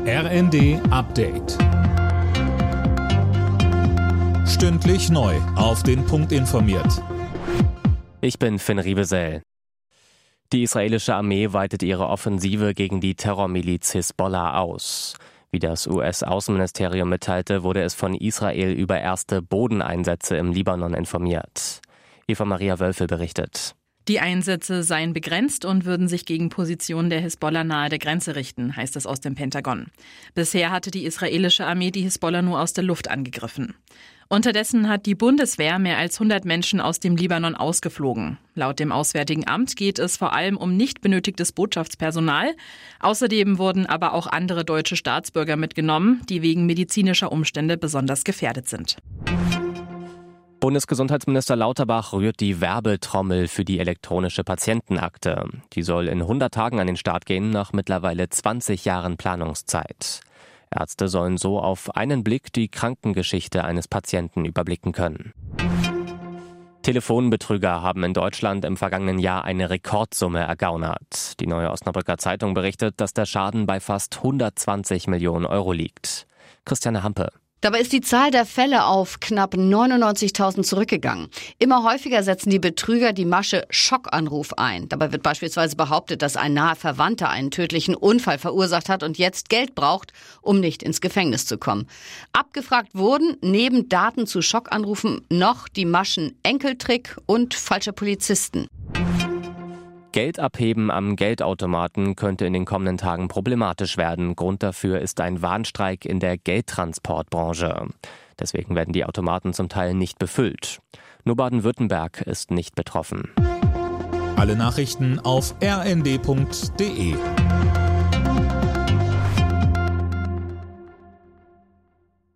RND Update. Stündlich neu auf den Punkt informiert. Ich bin Finn Riebesell. Die israelische Armee weitet ihre Offensive gegen die Terrormiliz Hisbollah aus. Wie das US-Außenministerium mitteilte, wurde es von Israel über erste Bodeneinsätze im Libanon informiert. Eva-Maria Wölfel berichtet. Die Einsätze seien begrenzt und würden sich gegen Positionen der Hisbollah nahe der Grenze richten, heißt es aus dem Pentagon. Bisher hatte die israelische Armee die Hisbollah nur aus der Luft angegriffen. Unterdessen hat die Bundeswehr mehr als 100 Menschen aus dem Libanon ausgeflogen. Laut dem Auswärtigen Amt geht es vor allem um nicht benötigtes Botschaftspersonal. Außerdem wurden aber auch andere deutsche Staatsbürger mitgenommen, die wegen medizinischer Umstände besonders gefährdet sind. Bundesgesundheitsminister Lauterbach rührt die Werbetrommel für die elektronische Patientenakte. Die soll in 100 Tagen an den Start gehen, nach mittlerweile 20 Jahren Planungszeit. Ärzte sollen so auf einen Blick die Krankengeschichte eines Patienten überblicken können. Telefonbetrüger haben in Deutschland im vergangenen Jahr eine Rekordsumme ergaunert. Die Neue Osnabrücker Zeitung berichtet, dass der Schaden bei fast 120 Millionen Euro liegt. Christiane Hampe. Dabei ist die Zahl der Fälle auf knapp 99.000 zurückgegangen. Immer häufiger setzen die Betrüger die Masche Schockanruf ein. Dabei wird beispielsweise behauptet, dass ein naher Verwandter einen tödlichen Unfall verursacht hat und jetzt Geld braucht, um nicht ins Gefängnis zu kommen. Abgefragt wurden neben Daten zu Schockanrufen noch die Maschen Enkeltrick und falscher Polizisten. Geld abheben am Geldautomaten könnte in den kommenden Tagen problematisch werden. Grund dafür ist ein Warnstreik in der Geldtransportbranche. Deswegen werden die Automaten zum Teil nicht befüllt. Nur Baden-Württemberg ist nicht betroffen. Alle Nachrichten auf rnd.de.